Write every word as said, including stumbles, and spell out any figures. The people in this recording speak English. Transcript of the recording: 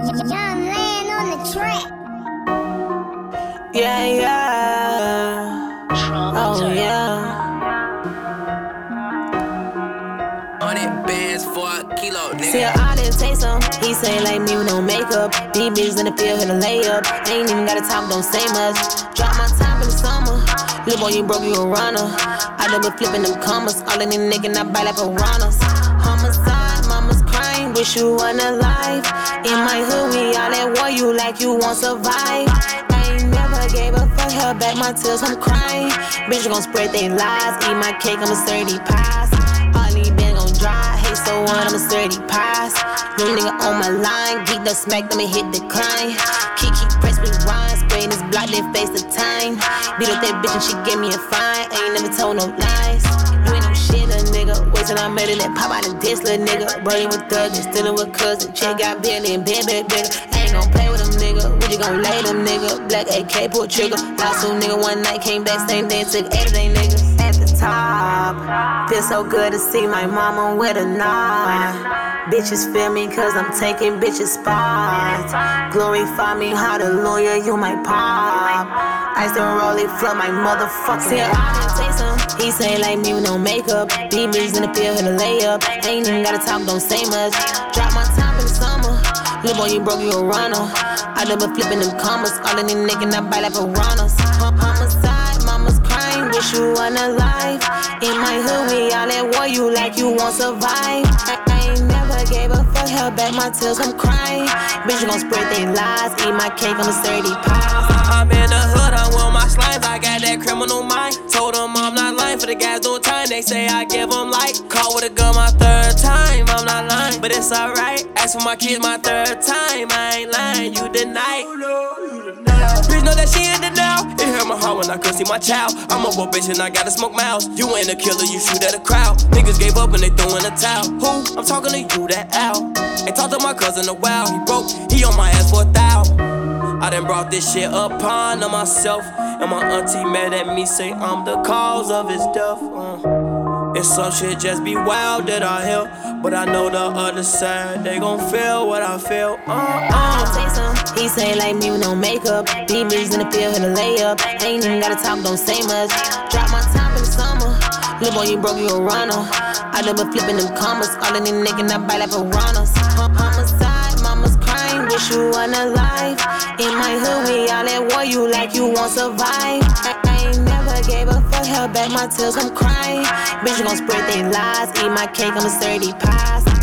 Young land on the track. Yeah, yeah. Oh, yeah. Hundred bands for a kilo, nigga. See, I didn't taste some. He say like me with no makeup. These bitches in the field hit a layup. Ain't even gotta talk, don't say much. Drop my top in the summer. Little boy, you broke, you a runner. I done been flipping them commas. All in the nigga, not buy like piranhas. Homicide, mama's crying. Wish you weren't alive. In my hood, we all at war. You like you won't survive. I ain't never gave a fuck. Held back my tears, I'm crying. Bitch, gon' spread they lies. Eat my cake, I'm a sturdy pies. All these bands gon' dry. Hate so one, I'm a sturdy pies. New nigga on my line. Geek the smack, I'ma hit decline. Kiki press rewind. Spraying this block, they face the time. Beat up that bitch and she gave me a fine. Ain't never told no lies. You ain't no shit, a nigga. Wait till I made it, that pop out of this little nigga. Burning with thugs and stealing with cousin. Check got Billy and Ben, Ben, Ben. Ain't gon' play with them nigga. We just gon' lay them nigga. Black A K, pull trigger. Lost two nigga one night, came back same day, took eight of they niggas. At the top, feel so good to see my mama with a nod. Bitches feel me cause I'm taking bitches spots. Glorify me, hallelujah, you my pop. Ice and roll it, flood my motherfucking See, I didn't taste some. He say like me with no makeup. These bitches in the field hit a layup. Ain't even gotta talk, don't say much. Drop my top in the summer. Little boy, you broke, you a runner. I done been flipping them commas. All in the nigga, not buy like piranhas. Homicide, mama's crying. Wish you weren't alive. In my hood, we all at war. You like you won't survive. I, I ain't never gave a fuck. Held back my tears, I'm crying. Bitch, gon' spread they lies. Eat my cake, I'm a sturdy pies. I'm in the hood, I'm with my slimes. I got that criminal mind. Told them I'm not lying for the guys, no time. They say I give them light. Caught with a gun my third time. I'm not lying, but it's alright. Ask for my kids my third time. I ain't lying, you deny. Bitch know that she in the now. It hurt my heart when I couldn't see my child. I'm a boy bitch and I gotta smoke mouths. You ain't a killer, you shoot at a crowd. Niggas gave up and they threw in a towel. Who? I'm talking to you, that Al. Ain't talk to my cousin a while. He broke, he on my ass for a thou. I done brought this shit upon to myself. And my auntie mad at me, say I'm the cause of his death. uh. And some shit just be wild that I help. But I know the other side, they gon' feel what I feel. uh, uh. He say like me with no makeup. These bitches in the field hit a layup. Ain't even gotta talk, don't say much. Drop my top in the summer. Little boy, you broke, you a runner. I done been flipping them commas. All in the nigga, not buy like piranhas. Homicide, mama's crying. Wish you weren't alive. In my hood, we all at war. You like you won't survive. I, I ain't never gave a fuck. Held back my tears, I'm crying. Bitch, gon' spread they lies. Eat my cake, I'm a sturdy pies.